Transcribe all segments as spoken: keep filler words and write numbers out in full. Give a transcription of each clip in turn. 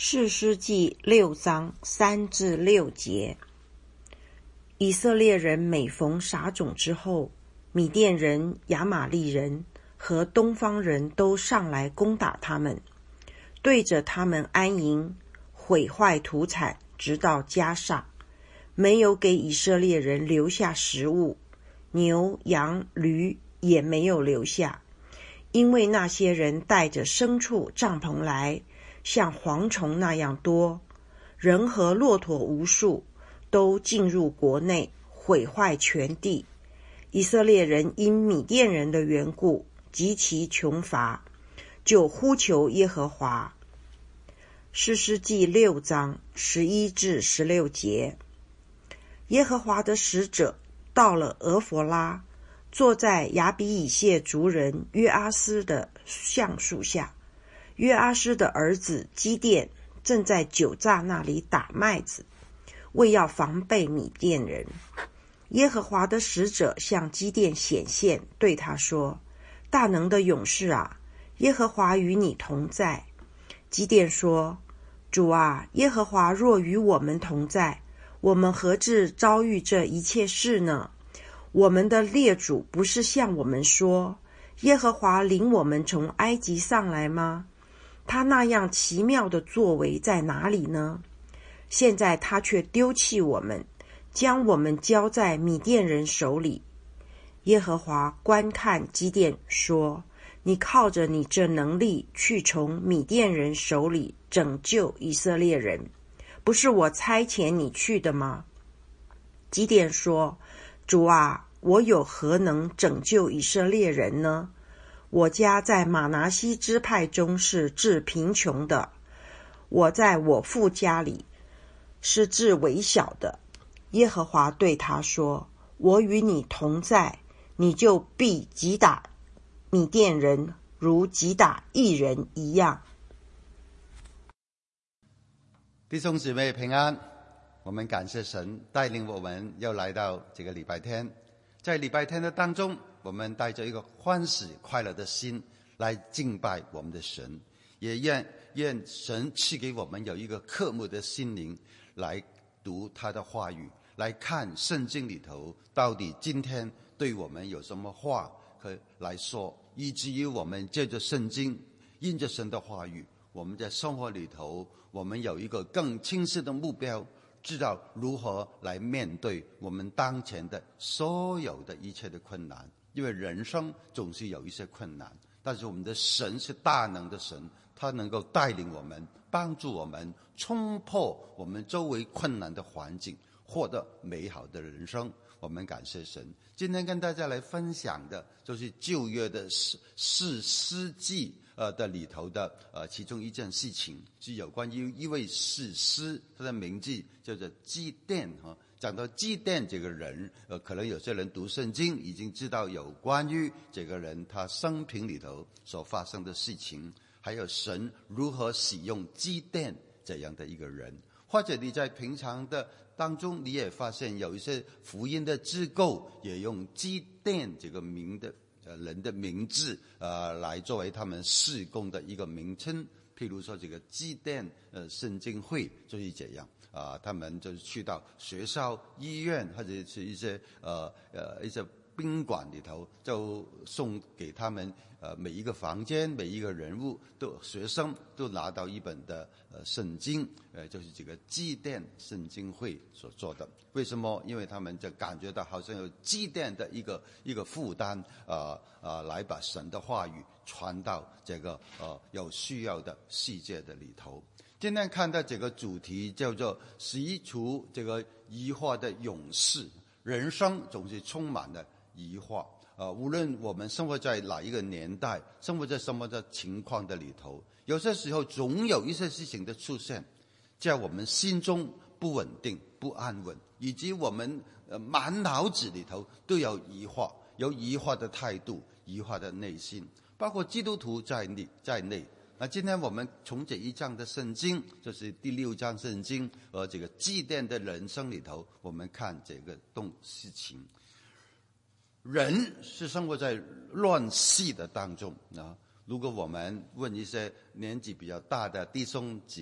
士师记六章三至六节。以色列人每逢撒种之后，米甸人、亚玛利人和东方人都上来攻打他们，对着他们安营，毁坏土产，直到迦萨，没有给以色列人留下食物，牛、羊、驴也没有留下，因为那些人带着牲畜、帐篷来，像蝗虫那样多，人和骆驼无数，都进入国内，毁坏全地。以色列人因米甸人的缘故极其穷乏，就呼求耶和华。士师记六章十一至十六节。耶和华的使者到了俄弗拉，坐在亚比以谢族人约阿斯的橡树下。约阿斯的儿子基甸正在酒榨那里打麦子，为要防备米甸人。耶和华的使者向基甸显现，对他说：大能的勇士啊，耶和华与你同在。基甸说：主啊，耶和华若与我们同在，我们何至遭遇这一切事呢？我们的列祖不是向我们说，耶和华领我们从埃及上来吗？他那样奇妙的作为在哪里呢？现在他却丢弃我们，将我们交在米甸人手里。耶和华观看基甸说：你靠着你这能力去从米甸人手里拯救以色列人，不是我差遣你去的吗？基甸说：主啊，我有何能拯救以色列人呢？我家在玛拿西支派中是至贫穷的，我在我父家里是至微小的。耶和华对他说：我与你同在，你就必击打米甸人，如击打一人一样。 弟兄姊妹平安，我们感谢神带领我们又来到这个礼拜天。在礼拜天的当中，我们带着一个欢喜快乐的心来敬拜我们的神，也愿愿神赐给我们有一个渴慕的心灵来读他的话语，来看圣经里头到底今天对我们有什么话可来说，以至于我们借着圣经印着神的话语，我们在生活里头我们有一个更清晰的目标，知道如何来面对我们当前的所有的一切的困难。因为人生总是有一些困难，但是我们的神是大能的神，他能够带领我们，帮助我们冲破我们周围困难的环境，获得美好的人生。我们感谢神。今天跟大家来分享的就是旧约的士师记呃的里头的呃其中一件事情，是有关于一位士师，他的名字叫做基甸哈。讲到基甸这个人，呃，可能有些人读圣经已经知道有关于这个人他生平里头所发生的事情，还有神如何使用基甸这样的一个人。或者你在平常的当中，你也发现有一些福音的机构也用基甸这个名的呃人的名字呃来作为他们事工的一个名称。譬如说这个基甸呃圣经会就是这样啊、呃，他们就是去到学校、医院或者是一些呃呃一些宾馆里头，就送给他们呃每一个房间、每一个人物都学生都拿到一本的呃圣经，呃就是这个基甸圣经会所做的。为什么？因为他们就感觉到好像有基甸的一个一个负担，啊、呃、啊、呃、来把神的话语传到这个呃有需要的世界的里头。今天看到这个主题叫做洗除这个疑惑的勇士。人生总是充满了疑惑，呃，无论我们生活在哪一个年代，生活在什么的情况的里头，有些时候总有一些事情的出现，在我们心中不稳定、不安稳，以及我们呃满脑子里头都有疑惑，有疑惑的态度、疑惑的内心，包括基督徒在内在内。那今天我们从这一章的圣经，就是第六章圣经和这个基甸的人生里头，我们看这个动事情。人是生活在乱世的当中啊。如果我们问一些年纪比较大的弟兄姊妹，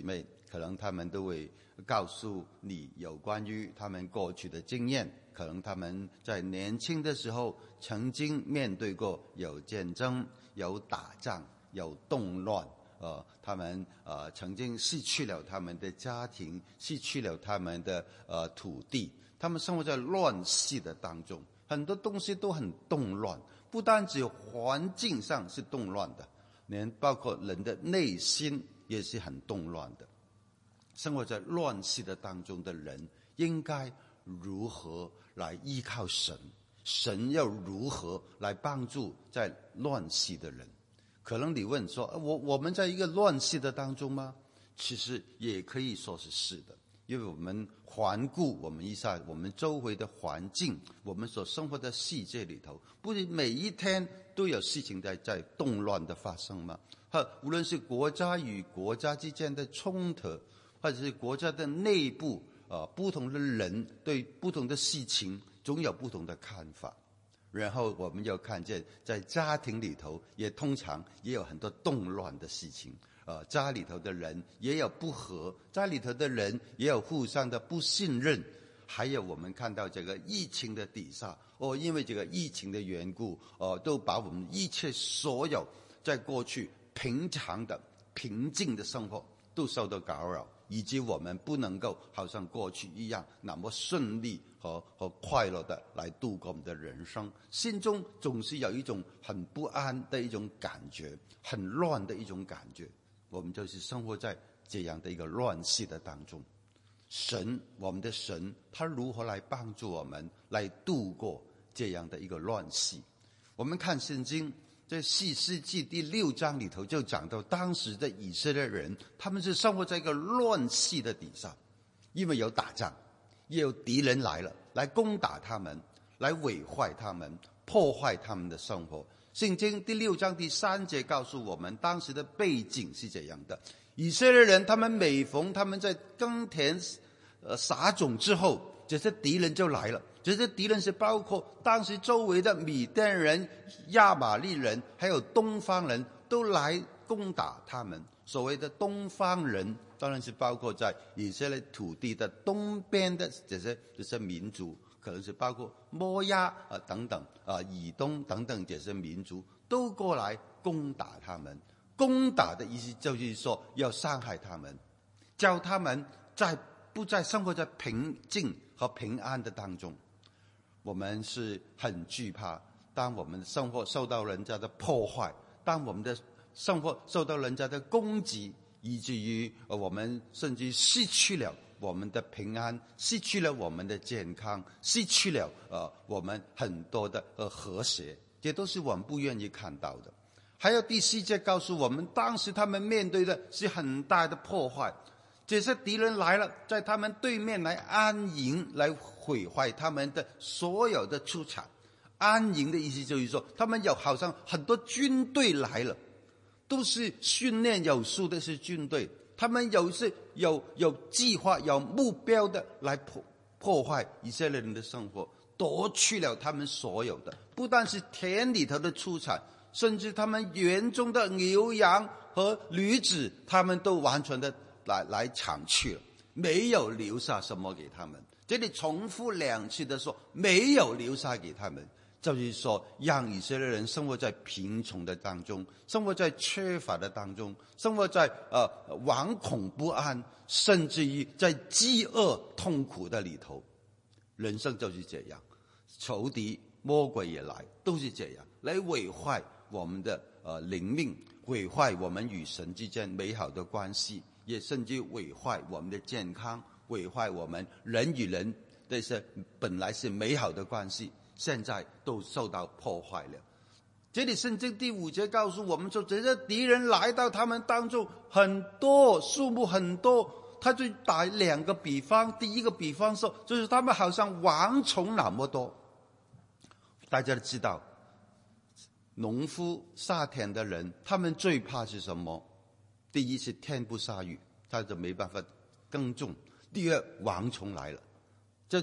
可能他们都会告诉你有关于他们过去的经验，可能他们在年轻的时候曾经面对过有战争、有打仗、有动乱，呃，他们呃曾经失去了他们的家庭，失去了他们的呃土地，他们生活在乱世的当中，很多东西都很动乱，不单只有环境上是动乱的，连包括人的内心也是很动乱的。生活在乱世的当中的人，应该如何来依靠神？神要如何来帮助在乱世的人？可能你问说，我我们在一个乱世的当中吗？其实也可以说是是的，因为我们环顾我们一下我们周围的环境，我们所生活的世界里头，不是每一天都有事情在在动乱的发生吗？无论是国家与国家之间的冲突，或者是国家的内部，呃，不同的人对不同的事情总有不同的看法。然后我们又看见，在家庭里头也通常也有很多动乱的事情，呃，家里头的人也有不和，家里头的人也有互相的不信任。还有我们看到这个疫情的底下，哦，因为这个疫情的缘故，哦、呃，都把我们一切所有在过去平常的平静的生活都受到干扰，以及我们不能够好像过去一样那么顺利和和快乐的来度过我们的人生，心中总是有一种很不安的一种感觉，很乱的一种感觉。我们就是生活在这样的一个乱世的当中。神，我们的神，他如何来帮助我们来度过这样的一个乱世？我们看圣经在四世纪第六章里头就讲到，当时的以色列人他们是生活在一个乱世的底下，因为有打仗，也有敌人来了，来攻打他们，来毁坏他们，破坏他们的生活。圣经第六章第三节告诉我们，当时的背景是这样的：以色列人他们每逢他们在耕田呃撒种之后，这些敌人就来了。这些敌人是包括当时周围的米甸人、亚玛利人，还有东方人，都来攻打他们。所谓的东方人，当然是包括在以色列土地的东边的这些这些民族，可能是包括摩押啊等等啊以东等等这些民族，都过来攻打他们。攻打的意思就是说要伤害他们，叫他们在不再生活在平静和平安的当中。我们是很惧怕，当我们的生活受到人家的破坏，当我们的生活受到人家的攻击，以至于我们甚至失去了我们的平安，失去了我们的健康，失去了呃我们很多的呃和谐，这都是我们不愿意看到的。还有第四节告诉我们，当时他们面对的是很大的破坏，这些敌人来了，在他们对面来安营，来毁坏他们的所有的出产。安营的意思就是说，他们有好像很多军队来了，都是训练有素的是军队，他们有是有有计划、有目标的来破破坏以色列人的生活，夺去了他们所有的，不但是田里头的出产，甚至他们园中的牛羊和驴子，他们都完全的来来抢去了，没有留下什么给他们。这里重复两次的说，没有留下给他们，就是说让以色列人生活在贫穷的当中，生活在缺乏的当中，生活在呃惶恐不安，甚至于在饥饿痛苦的里头。人生就是这样，仇敌魔鬼也来，都是这样来毁坏我们的呃灵命，毁坏我们与神之间美好的关系，也甚至毁坏我们的健康，毁坏我们人与人这些本来是美好的关系，现在都受到破坏了。这里圣经第五节告诉我们说，这些敌人来到他们当中很多，数目很多。他就打两个比方，第一个比方说，就是他们好像蝗虫那么多。大家都知道，农夫下田的人，他们最怕是什么？第一是天不下雨，他就没办法耕种；第二，蝗虫来了，这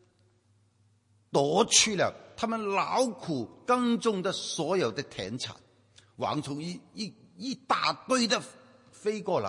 夺去了他们劳苦耕种的所有的田产。蝗虫一一一大堆的飞过来，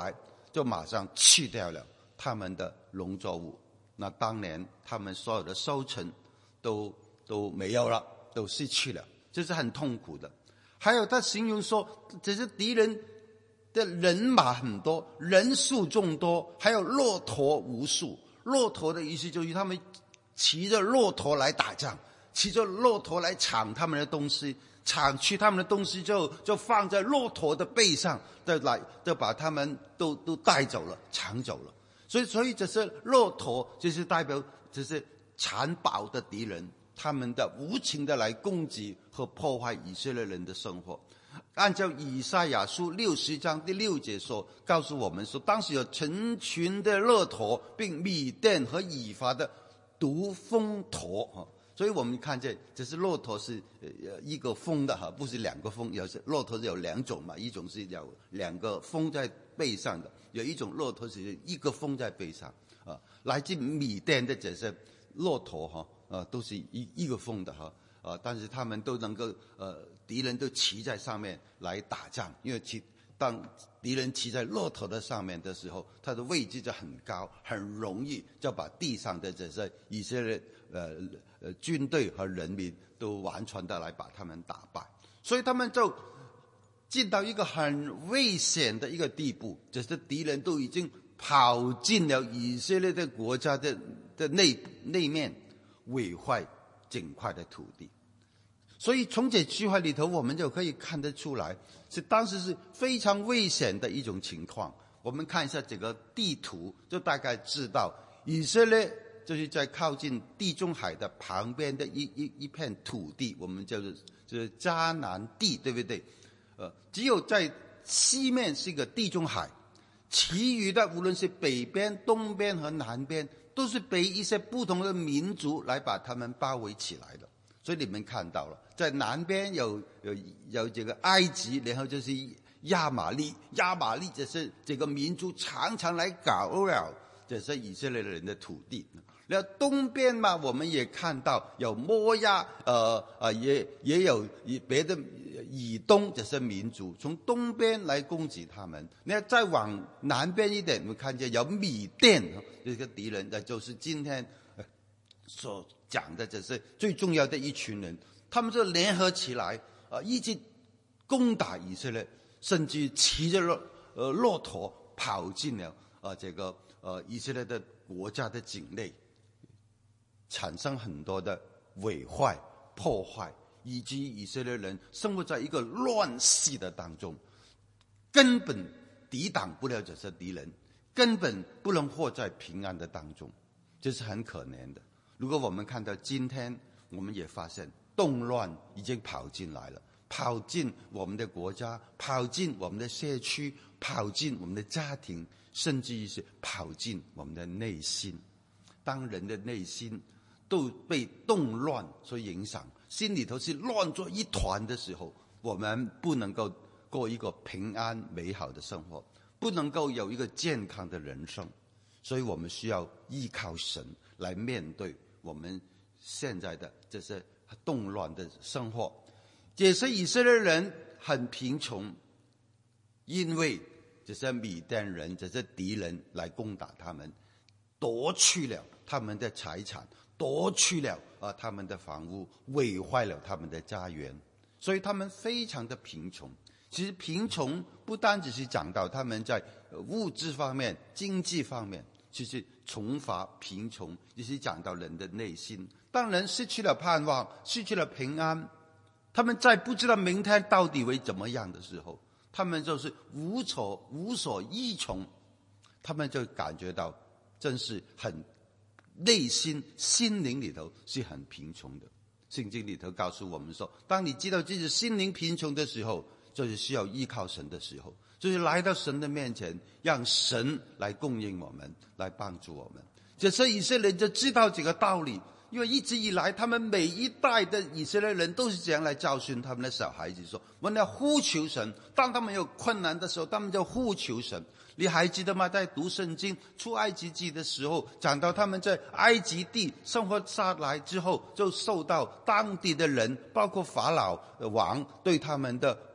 就马上去掉了他们的农作物。那当年他们所有的收成都都没有了，都失去了，这是很痛苦的。还有他形容说，这是敌人的人马很多，人数众多，还有骆驼无数。骆驼的意思就是他们骑着骆驼来打仗，骑着骆驼来抢他们的东西，抢去他们的东西就就放在骆驼的背上，就来就把他们都都带走了，抢走了。所以所以这是骆驼，就是代表这是残暴的敌人，他们的无情的来攻击和破坏以色列人的生活。按照以赛亚书六十章第六节说，告诉我们说，当时有成群的骆驼，并米甸和以法的独峰驼。所以我们看见这是骆驼是一个峰的哈，不是两个峰。有时骆驼是有两种嘛，一种是有两个峰在背上的，有一种骆驼是一个峰在背上啊。来自米甸的这些骆驼哈，呃，都是一一个峰的哈，呃，但是他们都能够呃，敌人都骑在上面来打仗，因为骑当敌人骑在骆驼的上面的时候，他的位置就很高，很容易就把地上的这些以色列呃呃军队和人民都完全的来把他们打败，所以他们就进到一个很危险的一个地步，就是敌人都已经跑进了以色列的国家的的内内面，毁坏整块的土地。所以从这句话里头，我们就可以看得出来，是当时是非常危险的一种情况。我们看一下这个地图，就大概知道以色列就是在靠近地中海的旁边的一一一片土地，我们叫做就是迦南地，对不对？呃，只有在西面是一个地中海，其余的无论是北边、东边和南边，都是被一些不同的民族来把他们包围起来的。所以你们看到了，在南边有有有这个埃及，然后就是亚玛力，亚玛力这是这个民族常常来搞扰这是以色列人的土地。然后东边嘛，我们也看到有摩押，呃呃，也也有别的以东这些民族从东边来攻击他们。那再往南边一点，我们看见有米甸这个敌人，那就是今天所讲的，这是最重要的一群人，他们就联合起来，呃，一起攻打以色列，甚至骑着骆呃骆驼跑进了呃这个呃以色列的国家的境内，产生很多的毁坏、破坏，以及以色列人生活在一个乱世的当中，根本抵挡不了这些敌人，根本不能活在平安的当中，这是很可怜的。如果我们看到今天，我们也发现动乱已经跑进来了，跑进我们的国家，跑进我们的社区，跑进我们的家庭，甚至于是跑进我们的内心。当人的内心都被动乱所影响，心里头是乱作一团的时候，我们不能够过一个平安美好的生活，不能够有一个健康的人生。所以我们需要依靠神来面对我们现在的这些动乱的生活。也是以色列人很贫穷，因为这些米甸人、这些敌人来攻打他们，夺去了他们的财产，夺去了啊他们的房屋，毁坏了他们的家园，所以他们非常的贫穷。其实贫穷不单只是讲到他们在物质方面、经济方面，其实穷乏贫穷也是讲到人的内心。当人失去了盼望，失去了平安，他们在不知道明天到底会怎么样的时候，他们就是无所无所依从，他们就感觉到真是很内心心灵里头是很贫穷的。圣经里头告诉我们说，当你知道自己心灵贫穷的时候，就是需要依靠神的时候，就是来到神的面前，让神来供应我们，来帮助我们。这些以色列人就知道这个道理，因为一直以来他们每一代的以色列人都是这样来教训他们的小孩子说，我们要呼求神，当他们有困难的时候，他们就呼求神。你还记得吗？在读圣经出埃及记的时候，讲到他们在埃及地生活下来之后，就受到当地的人包括法老王对他们的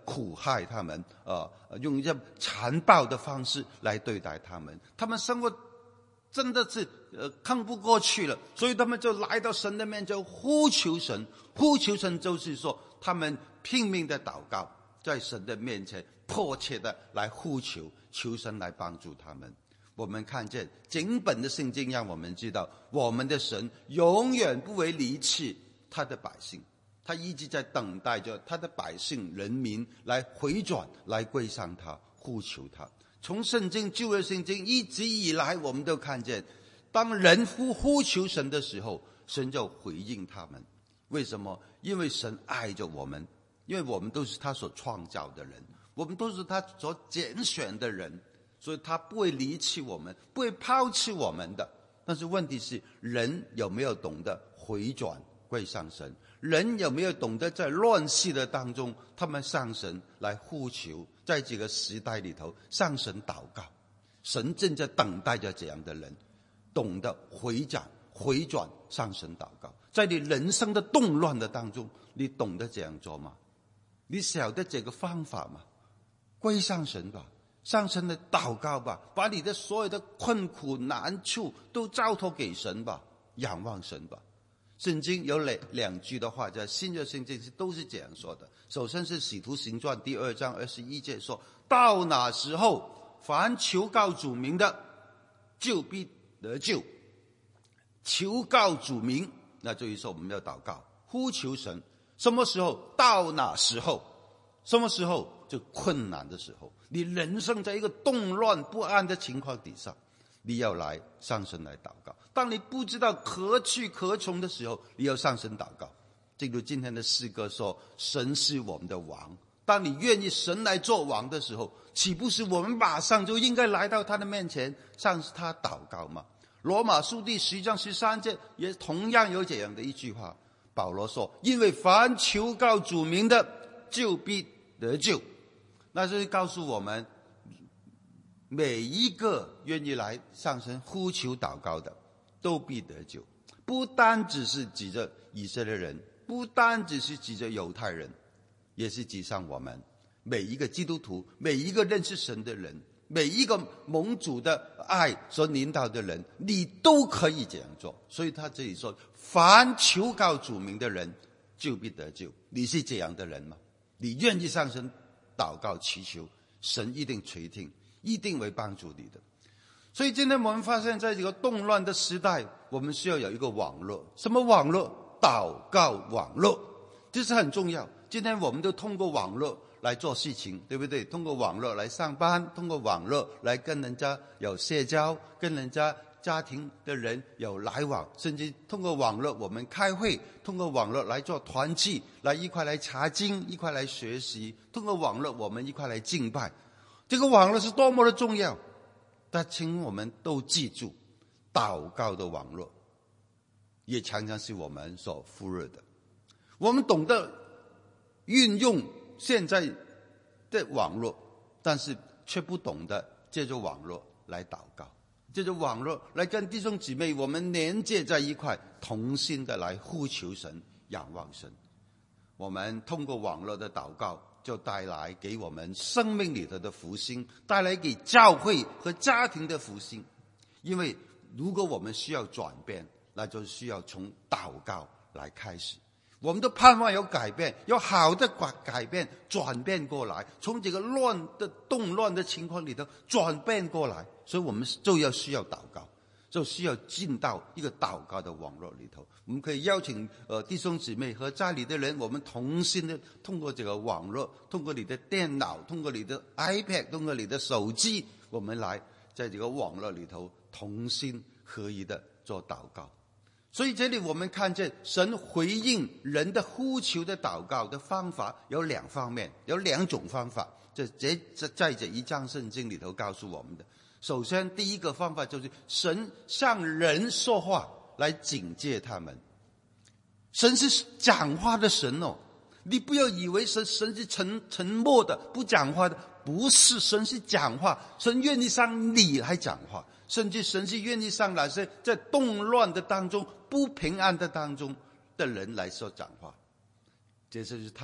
苦害他们，呃，用一些残暴的方式来对待他们。他们生活真的是呃看不过去了，所以他们就来到神的面前呼求神。呼求神就是说，他们拼命的祷告，在神的面前迫切的来呼求，求神来帮助他们。我们看见整本的圣经让我们知道，我们的神永远不会离弃他的百姓，他一直在等待着他的百姓人民来回转，来归向他，呼求他。从圣经旧约圣经一直以来，我们都看见，当人呼呼求神的时候，神就回应他们。为什么？因为神爱着我们，因为我们都是他所创造的人，我们都是他所拣选的人，所以他不会离弃我们，不会抛弃我们的。但是问题是，人有没有懂得回转归向神？人有没有懂得在乱世的当中，他们向神来呼求，在这个时代里头向神祷告？神正在等待着这样的人，懂得回转回转向神祷告。在你人生的动乱的当中，你懂得这样做吗？你晓得这个方法吗？归向神吧，向神的祷告吧，把你的所有的困苦难处都交托给神吧，仰望神吧。圣经有两两句的话，在新约圣经都是这样说的。首先是使徒行传第二章二十一节说，到那时候，凡求告主名的，就必得救。求告主名，那就是说我们要祷告呼求神。什么时候？到哪时候？什么时候？就困难的时候，你人生在一个动乱不安的情况底下，你要来上神来祷告。当你不知道何去何从的时候，你要上神祷告。正如今天的诗歌说，神是我们的王。当你愿意神来做王的时候，岂不是我们马上就应该来到他的面前向他祷告吗？罗马书第十章十三节也同样有这样的一句话，保罗说，因为凡求告主名的，就必得救。那就是告诉我们，每一个愿意来向神呼求祷告的，都必得救。不单只是指着以色列人，不单只是指着犹太人，也是指上我们每一个基督徒，每一个认识神的人，每一个蒙主的爱所领导的人，你都可以这样做。所以他这里说，凡求告主名的人，就必得救。你是这样的人吗？你愿意向神祷告祈求，神一定垂听，一定会帮助你的。所以今天我们发现，在这个动乱的时代，我们需要有一个网络。什么网络？祷告网络，这是很重要。今天我们都通过网络来做事情，对不对？通过网络来上班，通过网络来跟人家有社交，跟人家家庭的人有来往，甚至通过网络我们开会，通过网络来做团契，来一块来查经，一块来学习，通过网络我们一块来敬拜。这个网络是多么的重要，但请我们都记住，祷告的网络也常常是我们所忽略的。我们懂得运用现在的网络，但是却不懂得借着网络来祷告，借着网络来跟弟兄姊妹我们连接在一块，同心的来呼求神，仰望神。我们通过网络的祷告，就带来给我们生命里头的复兴，带来给教会和家庭的复兴。因为如果我们需要转变，那就需要从祷告来开始。我们都盼望有改变，有好的改变转变过来，从这个乱的动乱的情况里头转变过来，所以我们就要需要祷告，就需要进到一个祷告的网络里头。我们可以邀请呃弟兄姊妹和家里的人，我们同心的通过这个网络，通过你的电脑，通过你的 iPad， 通过你的手机，我们来在这个网络里头同心合一的做祷告。所以这里我们看见神回应人的呼求的祷告的方法有两方面，有两种方法，这这在这一章圣经里头告诉我们的。首先第一个方法就是神向人说话来警戒他们。神是讲话的神哦，你不要以为神神是沉沉默的不讲话的，不是，神是讲话，神愿意向你来讲话，甚至神是愿意向那些在动乱的当中不平安的当中的人来说讲话。这就是他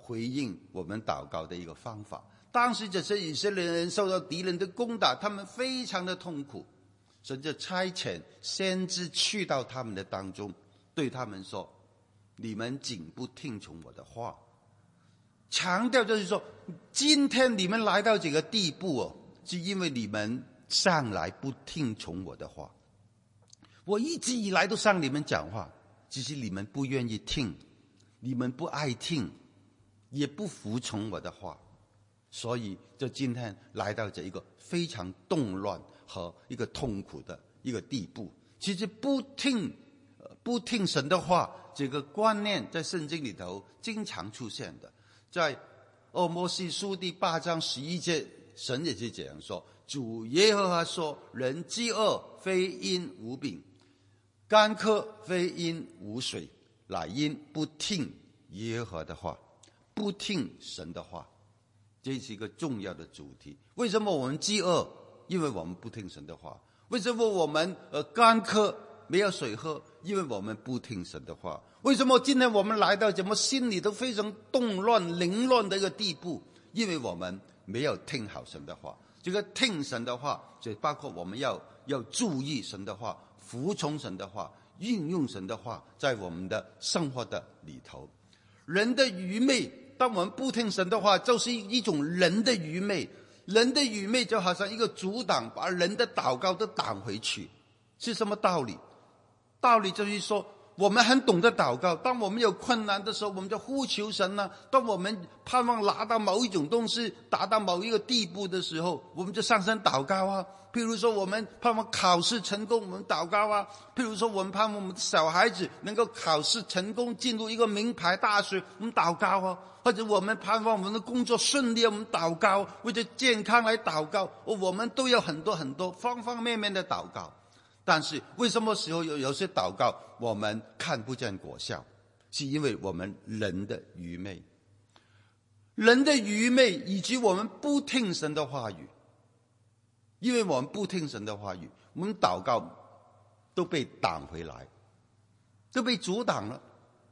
回应我们祷告的一个方法。当时这些以色列人受到敌人的攻打，他们非常的痛苦，神就差遣先知去到他们的当中，对他们说，你们竟不听从我的话。强调就是说，今天你们来到这个地步哦，是因为你们上来不听从我的话。我一直以来都向你们讲话，只是你们不愿意听，你们不爱听，也不服从我的话，所以就今天来到这一个非常动乱和一个痛苦的一个地步。其实不听不听神的话这个观念在圣经里头经常出现的。在俄摩西书第八章十一节，神也是这样说，主耶和华说，人饥饿非因无饼，干渴非因无水，乃因不听耶和华的话，不听神的话。这是一个重要的主题。为什么我们饥饿？因为我们不听神的话。为什么我们呃干渴没有水喝？因为我们不听神的话。为什么今天我们来到怎么心里都非常动乱凌乱的一个地步？因为我们没有听好神的话。这个听神的话，就包括我们要要注意神的话，服从神的话，运用神的话在我们的生活的里头。人的愚昧，当我们不听神的话，就是一种人的愚昧。人的愚昧就好像一个阻挡，把人的祷告都挡回去。是什么道理？道理就是说，我们很懂得祷告，当我们有困难的时候，我们就呼求神啊；当我们盼望拿到某一种东西，达到某一个地步的时候，我们就上山祷告啊。譬如说我们盼望考试成功，我们祷告啊；譬如说我们盼望我们的小孩子能够考试成功，进入一个名牌大学，我们祷告啊；或者我们盼望我们的工作顺利，我们祷告，为了健康来祷告，我们都有很多很多方方面面的祷告。但是为什么时候有有些祷告我们看不见果效？是因为我们人的愚昧，人的愚昧以及我们不听神的话语。因为我们不听神的话语，我们祷告都被挡回来，都被阻挡了。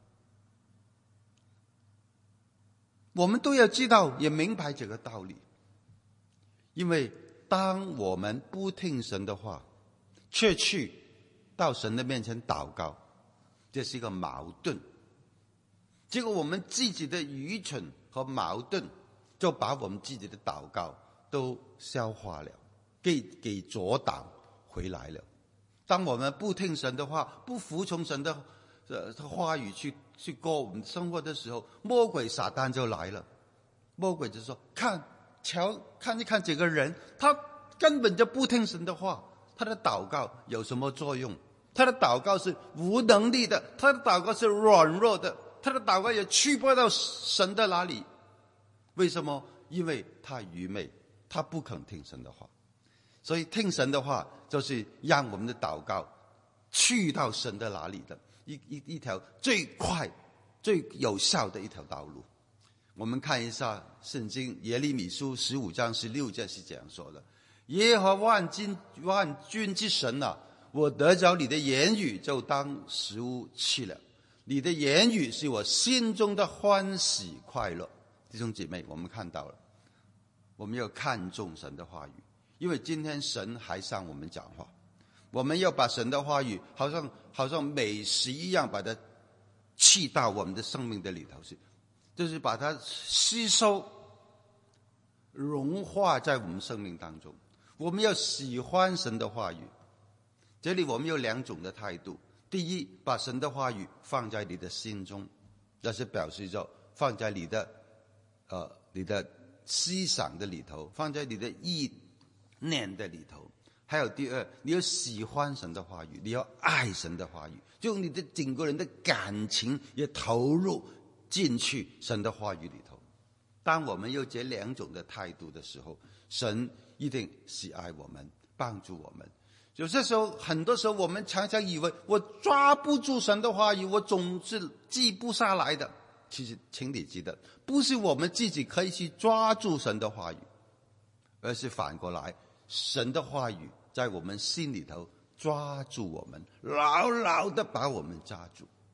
我们都要知道也明白这个道理。因为当我们不听神的话，却去到神的面前祷告，这是一个矛盾。结果我们自己的愚蠢和矛盾就把我们自己的祷告都消化了，给给阻挡回来了。当我们不听神的话，不服从神的呃话语去去过我们生活的时候，魔鬼撒旦就来了。魔鬼就说，看瞧看一看这个人，他根本就不听神的话，他的祷告有什么作用？他的祷告是无能力的，他的祷告是软弱的，他的祷告也去不到神的哪里。为什么？因为他愚昧，他不肯听神的话。所以听神的话就是让我们的祷告去到神的哪里的一一一条最快最有效的一条道路。我们看一下圣经耶利米书十五章十六节是这样说的，耶和华万军万军之神啊，我得着你的言语就当食物吃了，你的言语是我心中的欢喜快乐。弟兄姐妹，我们看到了，我们要看重神的话语，因为今天神还向我们讲话，我们要把神的话语好像好像美食一样把它吃到我们的生命的里头去，就是把它吸收融化在我们生命当中。我们要喜欢神的话语，这里我们有两种的态度。第一，把神的话语放在你的心中，这是表示着放在你的呃你的思想的里头，放在你的意念的里头。还有第二，你要喜欢神的话语，你要爱神的话语，就用你的整个人的感情也投入进去神的话语里头。当我们有这两种的态度的时候，神一定喜爱我们，帮助我们。有些时候，很多时候我们常常以为我抓不住神的话语，我总是记不下来的。其实请你记得，不是我们自己可以去抓住神的话语，而是反过来，神的话语在我们心里头抓住我们，牢牢的把我们抓住。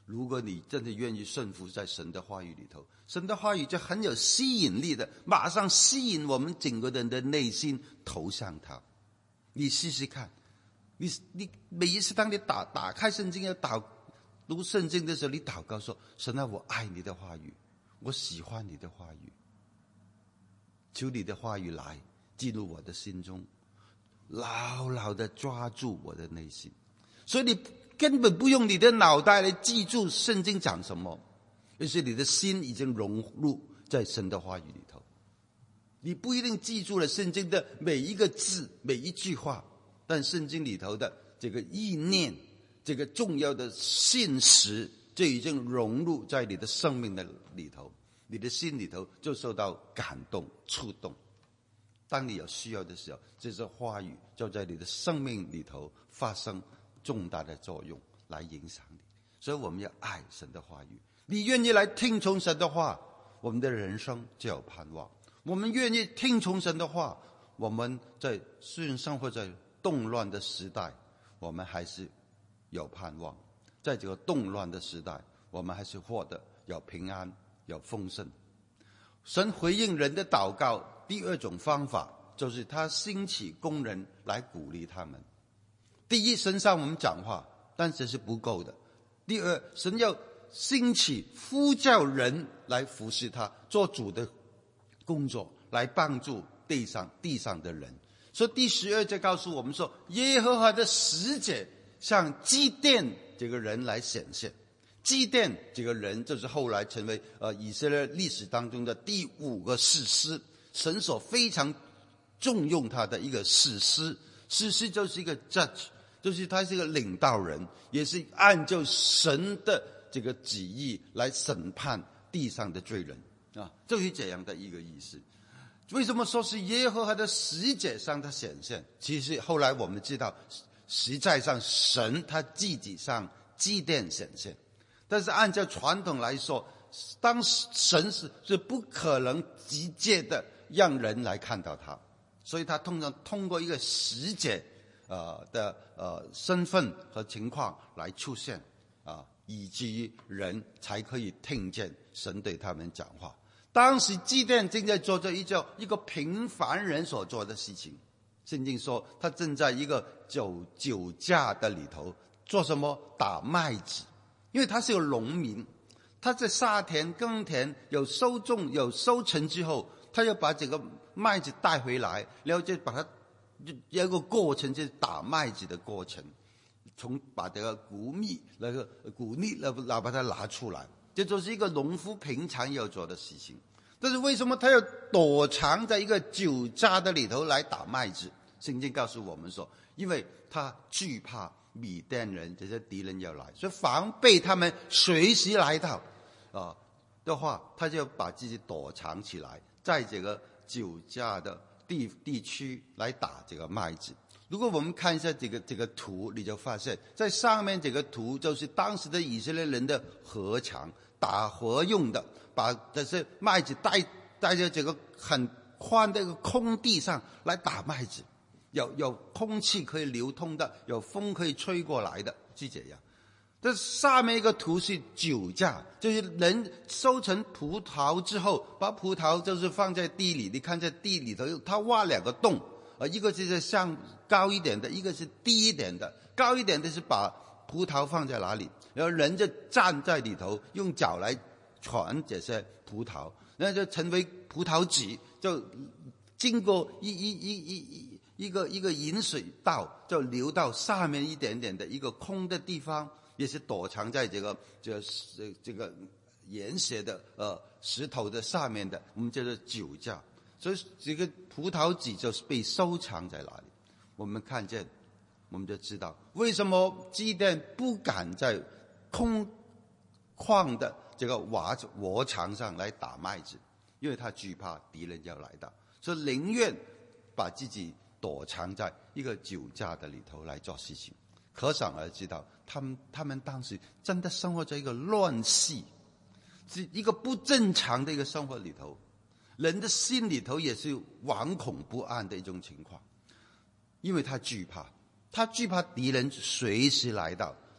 如果你真的愿意顺服在神的话语里头，神的话语就很有吸引力的，马上吸引我们整个人的内心投向他。你试试看，你你每一次当你打打开圣经要祷读圣经的时候，你祷告说：神啊，我爱你的话语，我喜欢你的话语，求你的话语来进入我的心中，牢牢的抓住我的内心。所以你根本不用你的脑袋来记住圣经讲什么，而是你的心已经融入在神的话语里头。你不一定记住了圣经的每一个字每一句话，但圣经里头的这个意念，这个重要的信实，就已经融入在你的生命的里头，你的心里头就受到感动触动。当你有需要的时候，这些话语就在你的生命里头发生重大的作用，来影响你。所以我们要爱神的话语，你愿意来听从神的话，我们的人生就有盼望。我们愿意听从神的话，我们在虽然生活在动乱的时代，我们还是有盼望。在这个动乱的时代，我们还是获得有平安有丰盛。神回应人的祷告第二种方法，就是他兴起工人来鼓励他们。第一，神向我们讲话，但是是不够的。第二，神要兴起呼叫人来服侍他，做主的工作，来帮助地上地上的人。所以第十二节告诉我们说，耶和华的使者向基甸这个人来显现。基甸这个人就是后来成为呃以色列历史当中的第五个士师，神所非常重用他的一个士师。士师就是一个 judge， 就是他是一个领导人，也是按照神的这个旨意来审判地上的罪人啊，就是这样的一个意思。为什么说是耶和华的使者向他显现？其实后来我们知道，实在上神他自己向基甸显现。但是按照传统来说，当神是是不可能直接的让人来看到他，所以他通常通过一个使者呃的呃身份和情况来出现啊，以至于人才可以听见神对他们讲话。当时基甸正在做着一个一个平凡人所做的事情。圣经说他正在一个酒酒架的里头做什么？打麦子。因为他是个农民，他在沙田耕田，有收种有收成之后，他要把这个麦子带回来，然后就把它有一个过程，就是打麦子的过程，从把这个谷米那个谷粒来把它拿出来，这就是一个农夫平常要做的事情。但是为什么他要躲藏在一个酒渣的里头来打麦子？圣经告诉我们说，因为他惧怕米甸人这些敌人要来，所以防备他们随时来到啊的话，他就把自己躲藏起来，在这个酒架的地地区来打这个麦子。如果我们看一下这个这个图，你就发现在上面这个图就是当时的以色列人的禾场，打禾用的，把这些麦子带带在这个很宽的一个空地上来打麦子。有有空气可以流通的，有风可以吹过来的，是这样。这下面一个图是酒架，就是人收成葡萄之后，把葡萄就是放在地里，你看在地里头，他挖两个洞，呃，一个就是像高一点的，一个是低一点的。高一点的是把葡萄放在哪里，然后人就站在里头，用脚来传这些葡萄，那就成为葡萄籽，就经过一一一一一。一个一个引水道就流到下面一点点的一个空的地方，也是躲藏在这个这个这个岩石的呃石头的下面的，我们叫做酒架。所以这个葡萄籽就是被收藏在哪里，我们看见我们就知道为什么基甸不敢在空旷的这个瓦禾场上来打麦子，因为他惧怕敌人要来到，所以宁愿把自己躲藏在一个酒架的里头来做事情。可想而知道，他们他们当时真的生活在一个乱世，是一个不正常的一个生活里头，人的心里头也是惶恐不安的一种情况。因为他惧怕，他惧怕敌人随时来到，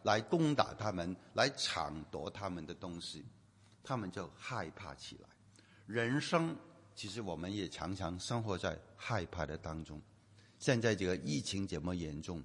来攻打他们，来抢夺他们的东西，他们就害怕起来。人生其实我们也常常生活在害怕的当中。现在这个疫情这么严重，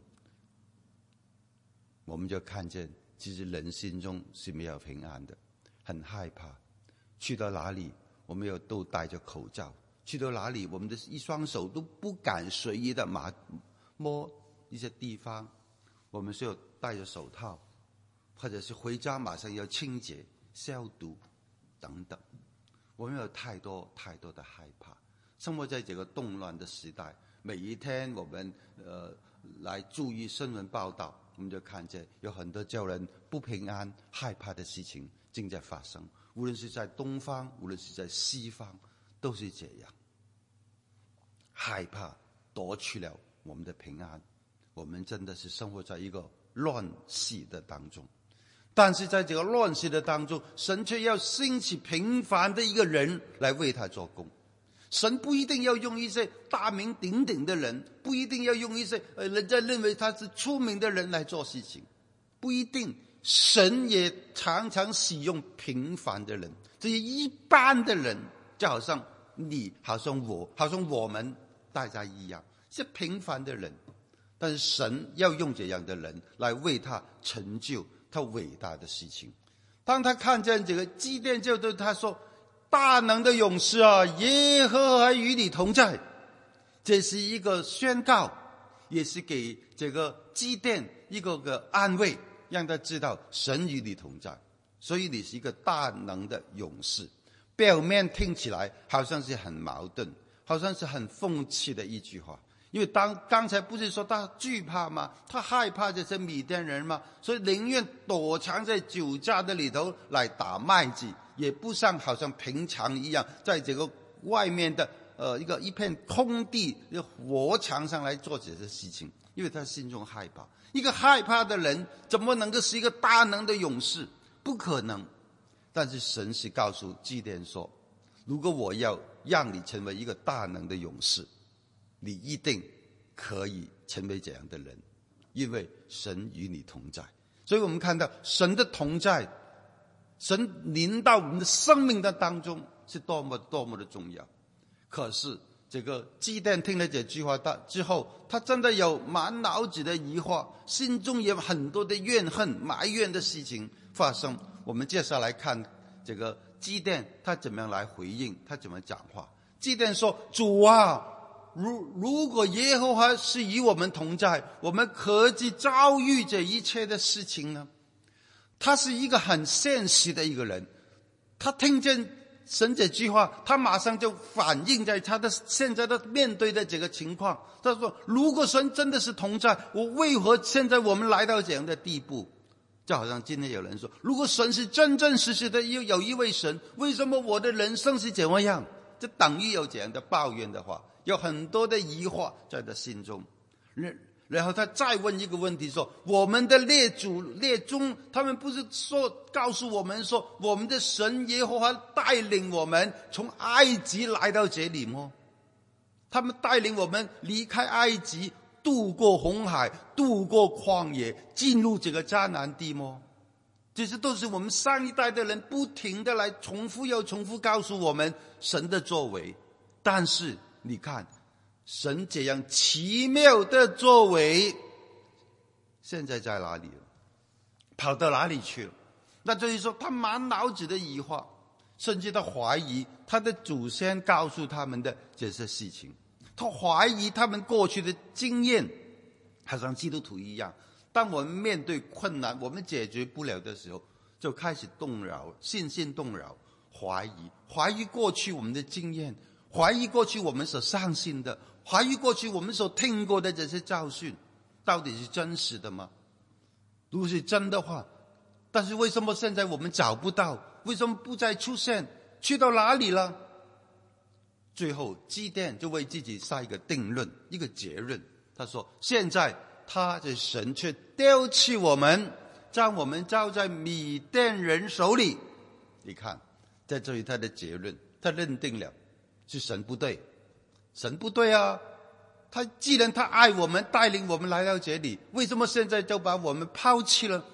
我们就看见其实人心中是没有平安的，很害怕。去到哪里我们又都戴着口罩，去到哪里我们的一双手都不敢随意的摸一些地方，我们是有戴着手套，或者是回家马上要清洁消毒等等。我们有太多太多的害怕，生活在这个动乱的时代，每一天我们呃来注意新闻报道，我们就看见有很多叫人不平安害怕的事情正在发生，无论是在东方无论是在西方都是这样。害怕夺去了我们的平安，我们真的是生活在一个乱世的当中。但是在这个乱世的当中，神却要兴起平凡的一个人来为他做工。神不一定要用一些大名鼎鼎的人，不一定要用一些呃人家认为他是出名的人来做事情，不一定。神也常常使用平凡的人，这些一般的人，就好像你好像我好像我们大家一样，是平凡的人，但是神要用这样的人来为他成就他伟大的事情。当他看见这个基甸，就对他说：大能的勇士啊，耶和华与你同在。这是一个宣告，也是给这个基甸一个个安慰，让他知道神与你同在，所以你是一个大能的勇士。表面听起来好像是很矛盾，好像是很讽刺的一句话，因为当刚才不是说他惧怕吗？他害怕这些米甸人吗？所以宁愿躲藏在酒家的里头来打麦子，也不像好像平常一样在这个外面的呃一个一片空地火场上来做这些事情，因为他心中害怕。一个害怕的人怎么能够是一个大能的勇士？不可能。但是神是告诉基甸说，如果我要让你成为一个大能的勇士，你一定可以成为这样的人，因为神与你同在。所以我们看到神的同在，神临到我们的生命的当中是多么多么的重要。可是这个基甸听了这句话之后，他真的有满脑子的疑惑，心中也有很多的怨恨埋怨的事情发生。我们接下来看这个基甸他怎么样来回应，他怎么讲话。基甸说：主啊，如如果耶和华是与我们同在，我们何至遭遇这一切的事情呢？他是一个很现实的一个人，他听见神这句话，他马上就反映在他的现在的面对的这个情况。他说：如果神真的是同在，我为何现在我们来到这样的地步？就好像今天有人说，如果神是真真实实的有有一位神，为什么我的人生是怎么样？这等于有这样的抱怨的话，有很多的疑惑在他心中。然后他再问一个问题说，我们的列祖列宗他们不是说告诉我们说，我们的神耶和华带领我们从埃及来到这里吗？他们带领我们离开埃及，渡过红海，渡过旷野，进入这个迦南地吗？这些都是我们上一代的人不停的来重复又重复告诉我们神的作为。但是你看神这样奇妙的作为现在在哪里了？跑到哪里去了？那就是说他满脑子的疑惑，甚至他怀疑他的祖先告诉他们的这些事情，他怀疑他们过去的经验，好像基督徒一样，当我们面对困难我们解决不了的时候，就开始动摇，信心动摇，怀疑怀疑过去我们的经验，怀疑过去我们所相信的，怀疑过去我们所听过的这些教训到底是真实的吗？如果是真的话，但是为什么现在我们找不到？为什么不再出现？去到哪里了？最后基甸就为自己下一个定论，一个结论。他说现在他的神却丢弃我们，将我们交在米甸人手里。你看在这里他的结论，他认定了是神不对，神不对啊！他既然他爱我们，带领我们来到这里，为什么现在就把我们抛弃了？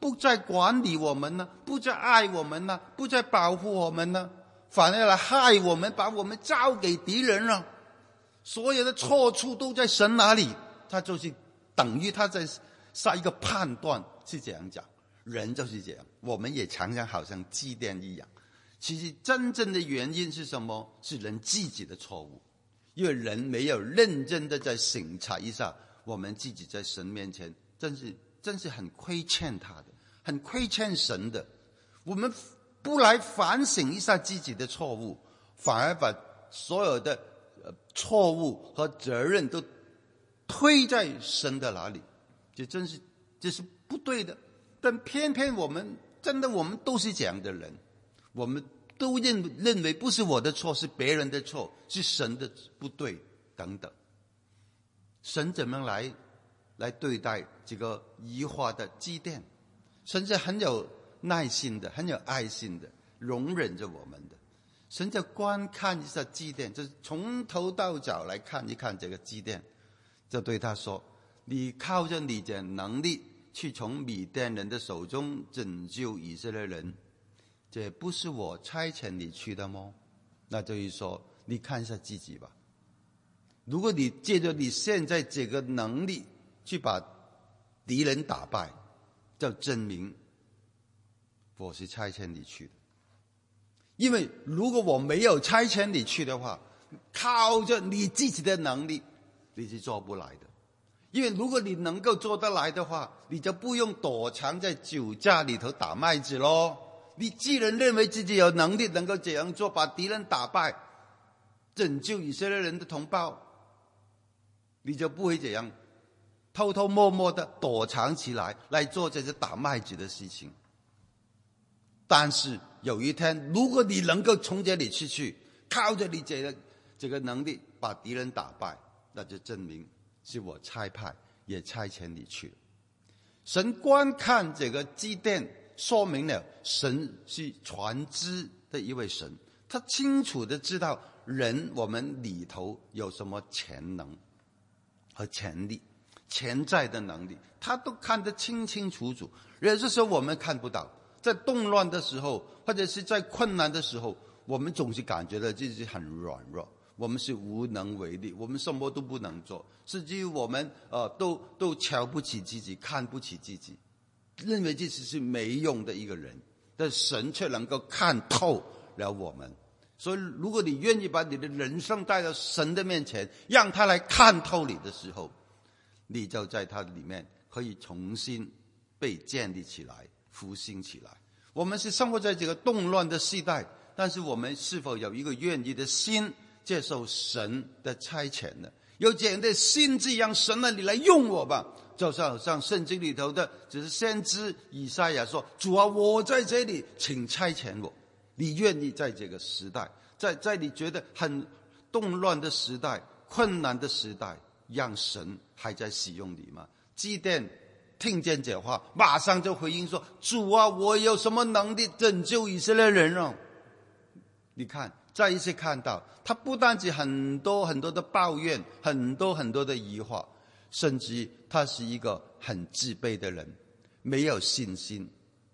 不再管理我们呢，不再爱我们呢，不再保护我们呢，反而来害我们，把我们交给敌人了。所有的错处都在神那里，他就是等于他在下一个判断，是这样讲。人就是这样，我们也常常好像祭奠一样。其实真正的原因是什么？是人自己的错误，因为人没有认真的在省察一下，我们自己在神面前真是真是很亏欠他的，很亏欠神的。我们不来反省一下自己的错误，反而把所有的错误和责任都推在神的那里，这真是这是不对的。但偏偏我们真的我们都是这样的人，我们都认认为不是我的错，是别人的错，是神的不对等等。神怎么来来对待这个疑惑的祭奠？神是很有耐心的，很有爱心的，容忍着我们的。神就观看一下祭奠，就是从头到脚来看一看这个祭奠，就对他说：你靠着你的能力去从米甸人的手中拯救以色列人，这不是我差遣你去的吗？那就是说，你看一下自己吧。如果你借着你现在这个能力去把敌人打败，就证明我是差遣你去的。因为如果我没有差遣你去的话，靠着你自己的能力你是做不来的。因为如果你能够做得来的话，你就不用躲藏在酒家里头打麦子咯。你既然认为自己有能力能够这样做，把敌人打败，拯救以色列人的同胞，你就不会这样偷偷摸摸的躲藏起来来做这些打麦子的事情。但是有一天，如果你能够从这里出去，靠着你这个这个能力把敌人打败，那就证明是我差派也差遣你去了。神观看这个祭奠，说明了神是全知的一位神，他清楚的知道人我们里头有什么潜能和潜力，潜在的能力，他都看得清清楚楚。有的时候我们看不到，在动乱的时候，或者是在困难的时候，我们总是感觉到自己很软弱，我们是无能为力，我们什么都不能做，甚至于我们呃都都瞧不起自己，看不起自己，认为自己是没用的一个人。但神却能够看透了我们。所以如果你愿意把你的人生带到神的面前，让他来看透你的时候，你就在他里面可以重新被建立起来，复兴起来。我们是生活在这个动乱的时代，但是我们是否有一个愿意的心接受神的差遣呢？有这样的心智，让神啊，你来用我吧。就好像圣经里头的就是先知以赛亚说：主啊，我在这里，请差遣我。你愿意在这个时代，在在你觉得很动乱的时代，困难的时代，让神还在使用你吗？祭奠听见这话，马上就回应说：主啊，我有什么能力拯救以色列人哦？你看，再一次看到他不单止很多很多的抱怨，很多很多的疑惑，甚至他是一个很自卑的人，没有信心。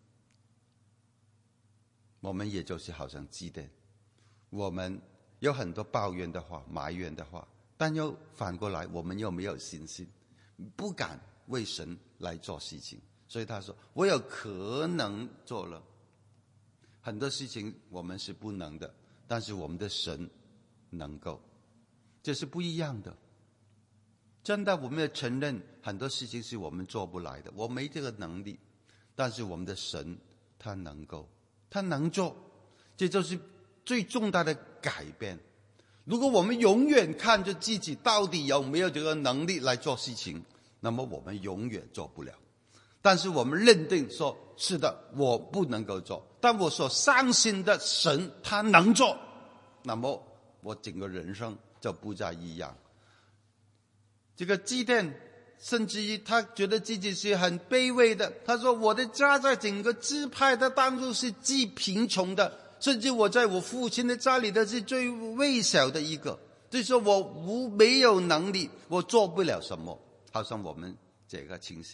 我们也就是好像祭奠，我们有很多抱怨的话，埋怨的话，但又反过来我们又没有信心，不敢为神来做事情。所以他说我有可能做了很多事情，我们是不能的，但是我们的神能够，这是不一样的。真的，我们要承认很多事情是我们做不来的，我没这个能力，但是我们的神他能够，他能做，这就是最重大的改变。如果我们永远看着自己到底有没有这个能力来做事情，那么我们永远做不了。但是我们认定说，是的，我不能够做，但我所相信的神他能做，那么我整个人生就不再一样。这个祭奠，甚至于他觉得自己是很卑微的，他说我的家在整个支派的当中是最贫穷的，甚至我在我父亲的家里的是最微小的一个，就是说我无没有能力，我做不了什么。好像我们这个情形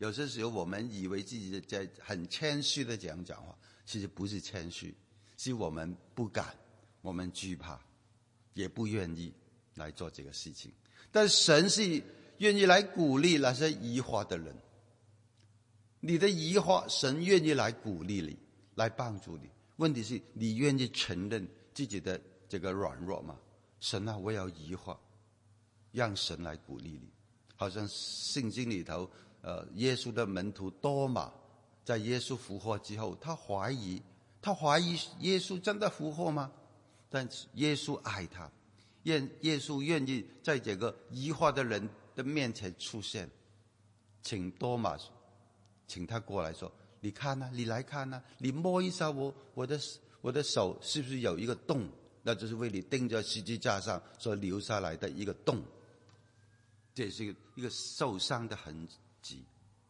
有些时候我们以为自己在很谦虚的这样讲话，其实不是谦虚，是我们不敢，我们惧怕，也不愿意来做这个事情。但神是愿意来鼓励那些疑惑的人，你的疑惑，神愿意来鼓励你，来帮助你。问题是你愿意承认自己的这个软弱吗？神啊，我有疑惑，让神来鼓励你。好像圣经里头，呃，耶稣的门徒多马，在耶稣复活之后，他怀疑，他怀疑耶稣真的复活吗？但是耶稣爱他，耶耶稣愿意在这个疑惑的人的面前出现，请多马，请他过来说：“你看啊，你来看啊，你摸一下我，我的我的手是不是有一个洞？那就是为你钉在十字架上所留下来的一个洞。”这是一个一个受伤的痕迹。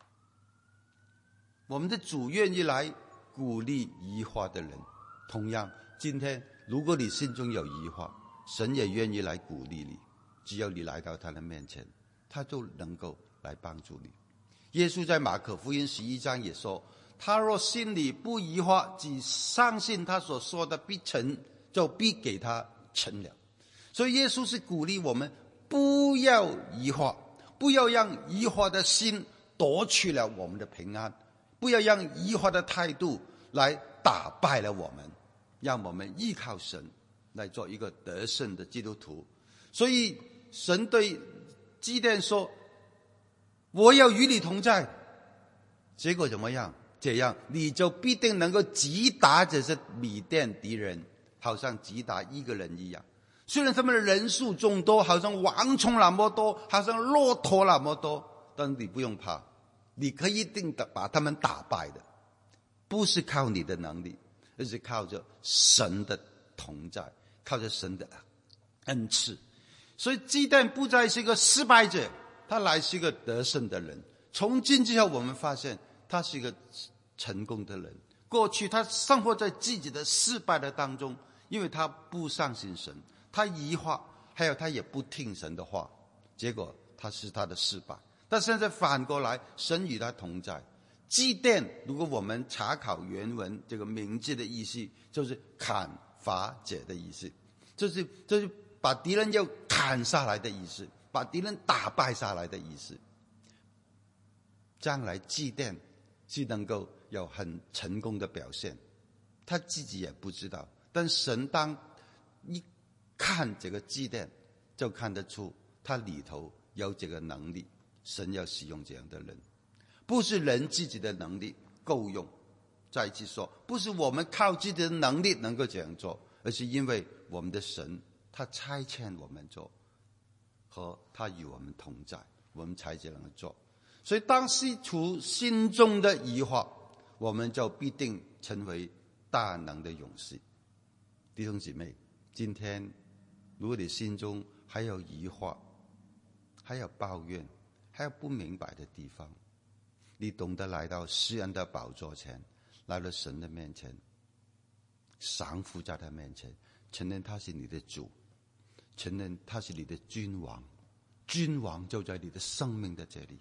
我们的主愿意来鼓励疑惑的人。同样，今天如果你心中有疑惑，神也愿意来鼓励你。只要你来到他的面前，他就能够来帮助你。耶稣在马可福音十一章也说：“他若心里不疑惑，只相信他所说的必成，就必给他成了。”所以耶稣是鼓励我们不要疑惑，不要让疑惑的心夺去了我们的平安，不要让疑惑的态度来打败了我们，让我们依靠神来做一个得胜的基督徒。所以神对基甸说：“我要与你同在。”结果怎么样？这样你就必定能够击打这些米甸敌人，好像击打一个人一样。虽然他们的人数众多，好像蝗虫那么多，好像骆驼那么多，但你不用怕，你可以一定的把他们打败的，不是靠你的能力，而是靠着神的同在，靠着神的恩赐。所以基甸不再是一个失败者，他来是一个得胜的人。从今之后我们发现他是一个成功的人。过去他生活在自己的失败的当中，因为他不相信神，他疑惑，还有他也不听神的话，结果他是他的失败。但现在反过来，神与他同在。基甸，如果我们查考原文，这个名字的意思就是砍伐者的意思，就是就是把敌人要砍下来的意思，把敌人打败下来的意思。将来基甸是能够有很成功的表现，他自己也不知道，但神当一看这个基甸，就看得出他里头有这个能力。神要使用这样的人，不是人自己的能力够用。再一次说，不是我们靠自己的能力能够这样做，而是因为我们的神他差遣我们做，和他与我们同在，我们才这样做。所以当西除心中的疑惑，我们就必定成为大能的勇士。弟兄姊妹，今天如果你心中还有疑惑，还有抱怨，还有不明白的地方，你懂得来到施恩的宝座前，来到神的面前，降服在他面前，承认他是你的主，承认他是你的君王，君王就在你的生命的这里。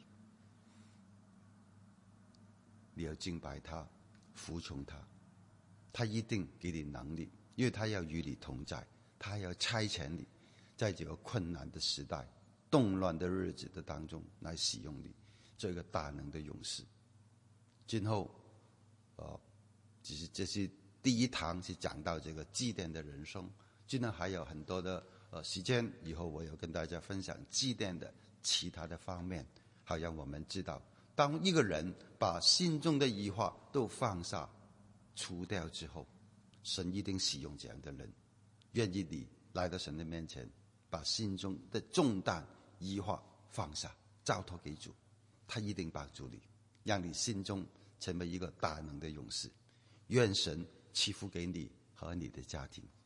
你要敬拜他，服从他，他一定给你能力，因为他要与你同在，他要差遣你，在这个困难的时代、动乱的日子的当中来使用你，做一个大能的勇士。今后，呃，只是这是第一堂是讲到这个基甸的人生，今后还有很多的呃时间，以后我有跟大家分享基甸的其他的方面，好让我们知道。当一个人把心中的疑惑都放下、除掉之后，神一定使用这样的人。愿意你来到神的面前，把心中的重担、疑惑放下，交托给主，他一定帮助你，让你心中成为一个大能的勇士。愿神赐福给你和你的家庭。